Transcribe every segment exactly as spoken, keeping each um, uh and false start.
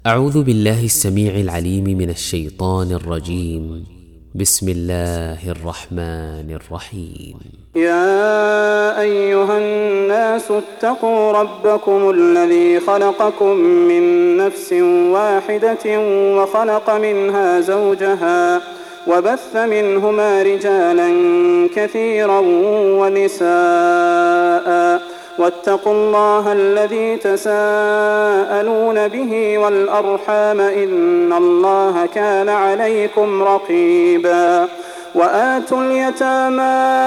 أعوذ بالله السميع العليم من الشيطان الرجيم. بسم الله الرحمن الرحيم. يا أيها الناس اتقوا ربكم الذي خلقكم من نفس واحدة وخلق منها زوجها وبث منهما رجالا كثيرا ونساء واتقوا الله الذي تساءلون به والأرحام إن الله كان عليكم رقيبا. وآتوا اليتامى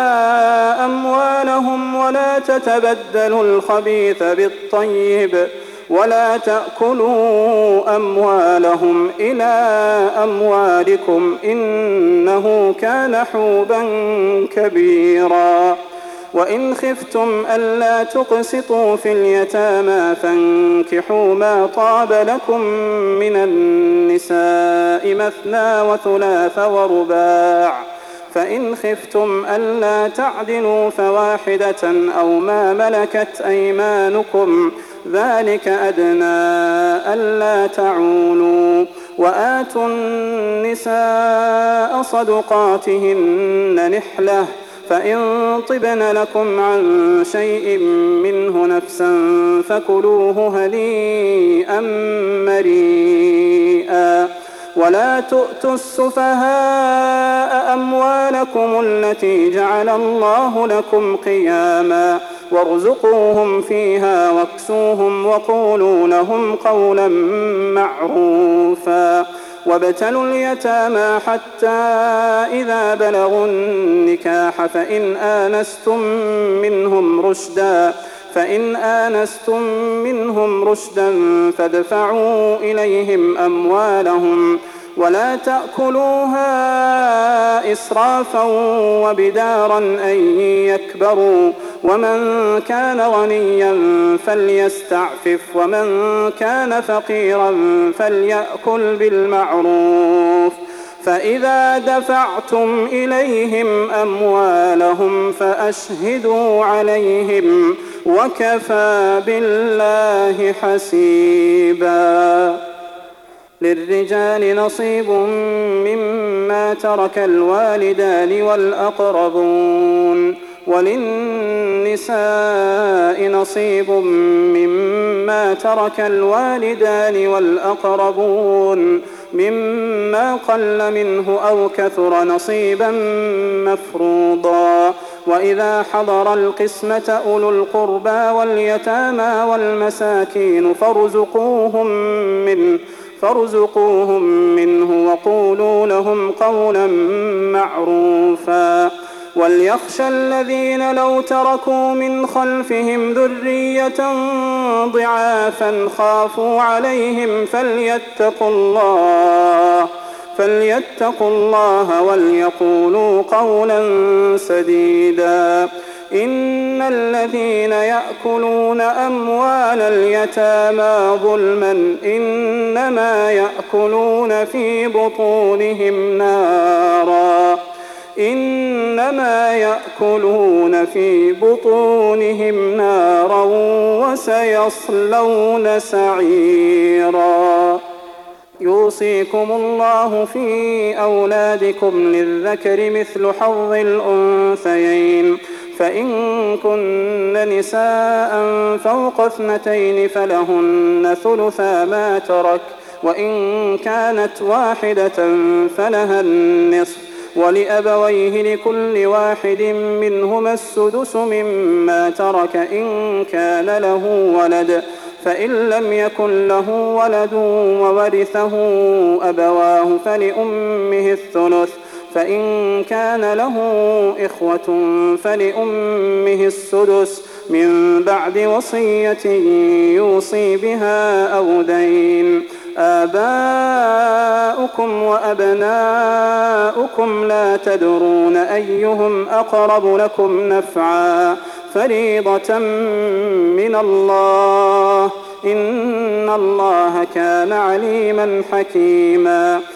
أموالهم ولا تتبدلوا الخبيث بالطيب ولا تأكلوا أموالهم إلى أموالكم إنه كان حوبا كبيرا. وإن خفتم ألا تقسطوا في اليتامى فانكحوا ما طاب لكم من النساء مثنى وثلاث ورباع، فإن خفتم ألا تعدلوا فواحدة أو ما ملكت أيمانكم ذلك أدنى ألا تعولوا. وآتوا النساء صدقاتهن نحلة، فإن طبن لكم عن شيء منه نفسا فكلوه هنيئا مريئا. ولا تؤتوا السفهاء أموالكم التي جعل الله لكم قياما وارزقوهم فيها واكسوهم وقولوا لهم قولا معروفا. وابتلوا اليتامى حتى إذا بلغوا النكاح فإن آنستم منهم رشدا فإن آنستم منهم رشدا فادفعوا إليهم أموالهم ولا تأكلوها إسرافا وبدارا أن يكبروا. ومن كان غنيا فليستعفف ومن كان فقيرا فليأكل بالمعروف. فإذا دفعتم إليهم أموالهم فأشهدوا عليهم وكفى بالله حسيبا. للرجال نصيب مما ترك الوالدان والأقربون وللنساء نصيب مما ترك الوالدان والأقربون مما قل منه أو كثر نصيبا مفروضا. وإذا حضر القسمة أولو القربى واليتامى والمساكين فارزقوهم منه فارزقوهم منه وقولوا لهم قولا معروفا. وليخشى الذين لو تركوا من خلفهم ذرية ضعافا خافوا عليهم فليتقوا الله فليتقوا الله وليقولوا قولا سديدا. إن الذين يأكلون أموال اليتامى ظلما إنما يأكلون في بطونهم نارا إنما يأكلون في بطونهم نارا وسيصلون سعيرا. يوصيكم الله في أولادكم للذكر مثل حظ الأنثيين، فإن كن نساء فوق اثنتين فلهن ثلثا ما ترك، وإن كانت واحدة فلها النصف، ولأبويه لكل واحد منهما السدس مما ترك إن كان له ولد، فإن لم يكن له ولد وورثه أبواه فلأمه الثلث، فإن كان له إخوة فلأمه السدس من بعد وصية يوصي بها أو دين. آباؤكم وأبناؤكم لا تدرون أيهم أقرب لكم نفعا فريضة من الله إن الله كان عليما حكيما.